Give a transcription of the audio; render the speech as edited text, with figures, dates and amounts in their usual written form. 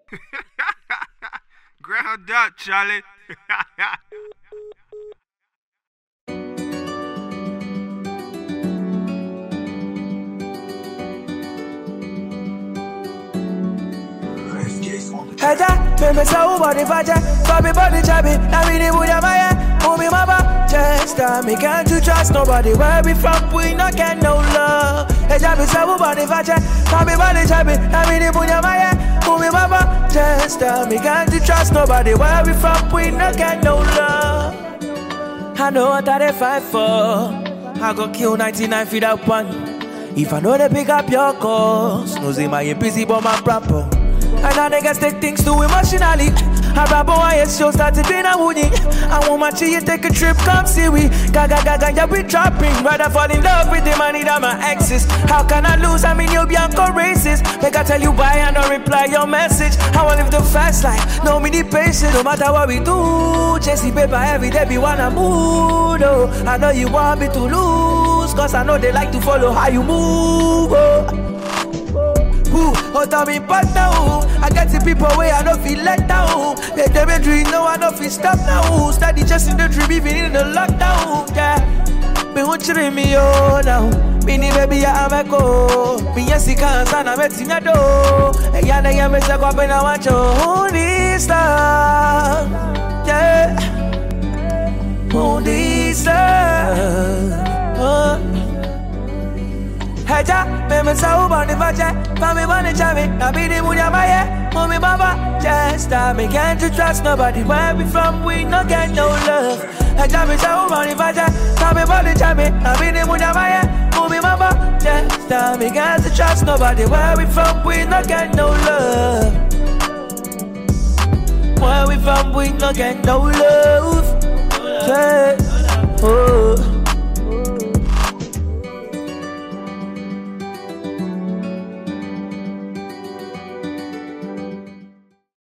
Ground up, Charlie. Heja, me sa body faja, baby body chubby, na me the Buddha Maya, me mama. Just me can't you trust nobody. Where we from, we not get no love. Heja, me sa body faja, baby body chubby, na me the Buddha Maya, me mama. Just me can't you trust nobody. Where we from, we not get no love. I know what I fight for. I go kill 99 feet up one. If I know they pick up your calls, no say my busy but my proper. And now niggas take things too emotionally. I rap on my show started being a woody. I want my cheese, take a trip, come see we. Gaga, yeah, we trapping. Rather fall in love with the money that my exes. How can I lose? I mean, you'll be uncle racist. Make I tell you why I don't reply your message. I wanna live the fast life, no me the patience. No matter what we do, Jesse paper every day be wanna move. Oh, I know you want me to lose, cause I know they like to follow how you move. Oh, tell me partner, I got the people where I don't feel let down. They never dream, no, I don't feel stop now. Study just in the dream, even in the lockdown. Yeah, me want you in me, oh, now. Me ni baby, I'm a go. Me yes, he can't stand, I'm a tina do. And yeah, me say, go up and I want you. Who this love? Yeah, who this love? Heja, me sa body faja, me body chubby, I be the Buddha Maya, me baba. Just me can't you trust nobody. Where we from, we no get no love. Heja, me sa body faja, me body chubby, I be the Buddha Maya, me baba. Just me can't you trust nobody. Where we from, we no get no love. Where we from, we no get no love. Yeah. Oh.